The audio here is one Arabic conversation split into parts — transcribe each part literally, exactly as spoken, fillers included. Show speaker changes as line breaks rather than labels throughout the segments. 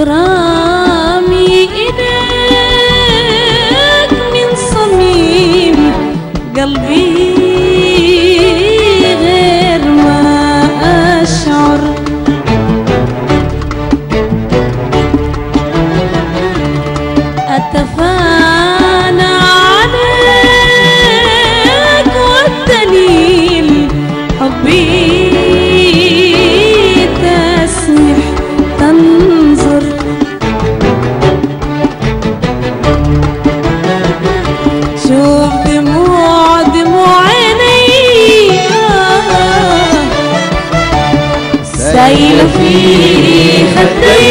غرامي إليك من صميم قلبي غير ما أشعر. أتفانى عليك والدليل حبي تسمح تنظر. شوف دموع دموع عيني سايلة في خدي.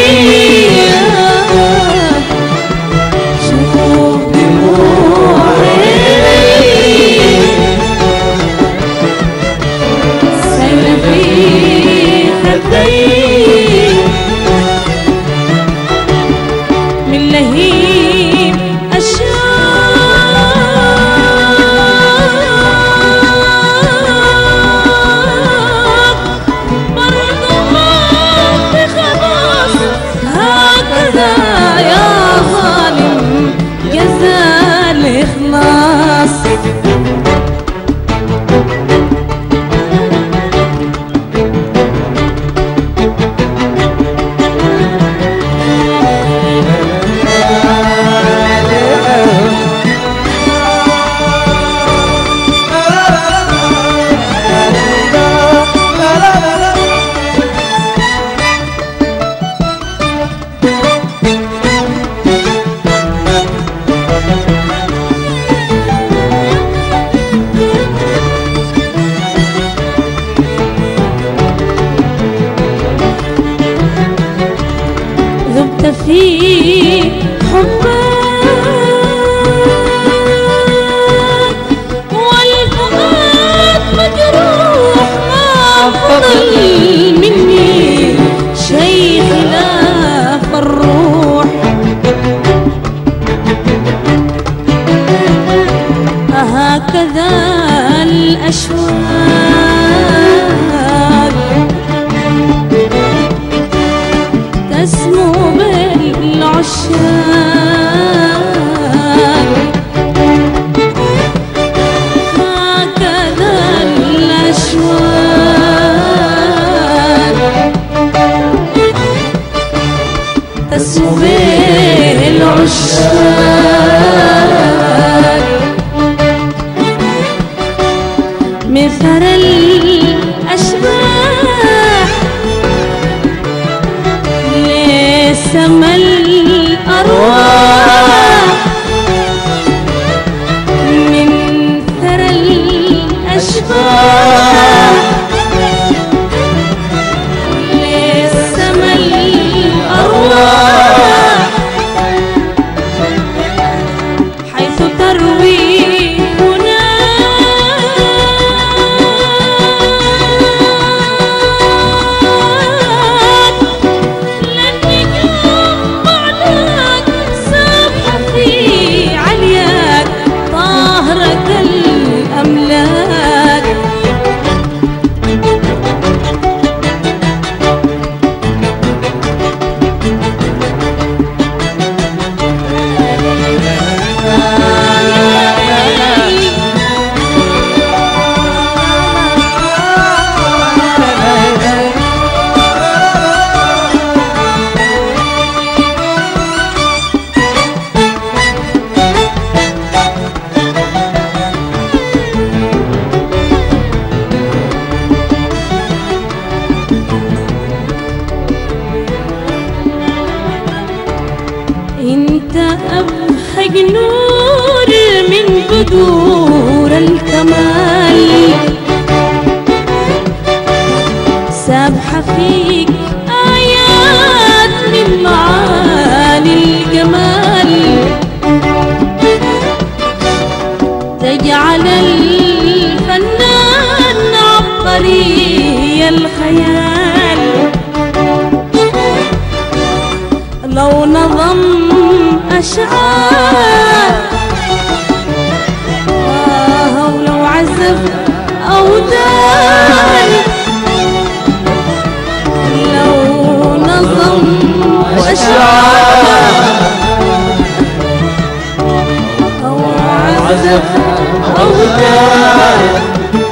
شوف دموع عيني سايلة في خدي من لهيب الشوق. برضو ما في خلاص هكذا يا ظالم جزاء الإخلاص. ذبت في حبك والفؤاد مجروح. ما فضل مني شيء خلاف الروح. أهكذا الأشواق تسمو بالعشاق. هكذا الأشواق تسمو بالعشاق. مثل الأشباح لسما الأرواح. من ثرى الأشباح لسما الأرواح. حيث تروي انت ابهج نور من بدور الكمال. سابحة فيك آيات من معاني الجمال. تجعل الفنان عبقري الخيال. لو نظم أشعار آه ولو عزف أوتار. لو نظم أشعار
عزف أوتار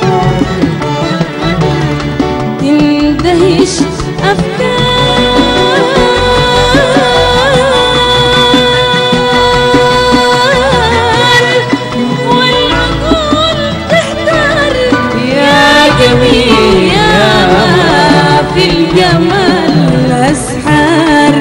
تندهش أفكار والعقول تحتار يا جميل يا في الجمال أسحار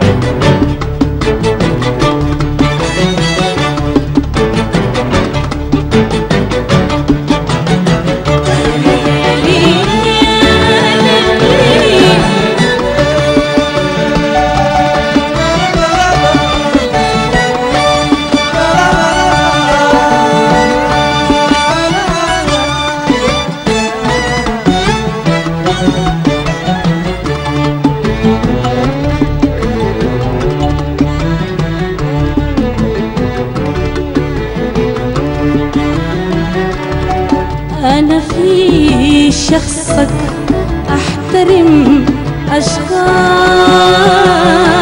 أنا في شخصك أحترم أشخاص